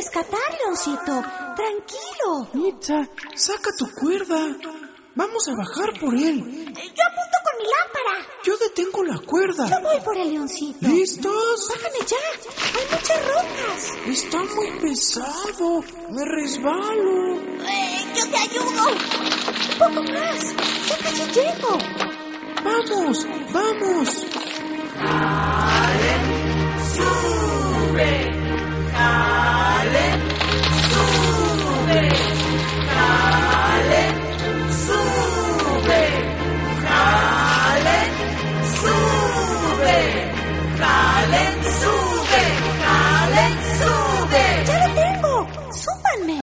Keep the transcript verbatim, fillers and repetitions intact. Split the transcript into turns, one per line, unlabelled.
rescatar, Leoncito. Tranquilo.
Mitza, saca tu cuerda. Vamos a bajar por él.
Yo apunto con mi lámpara.
Yo detengo la cuerda.
Yo voy por el Leoncito.
¿Listos?
Bájame ya. Hay muchas rocas.
Está muy pesado. Me resbalo.
Eh, yo te ayudo. Un poco más. Ya casi llego.
Vamos, vamos.
¡Sube!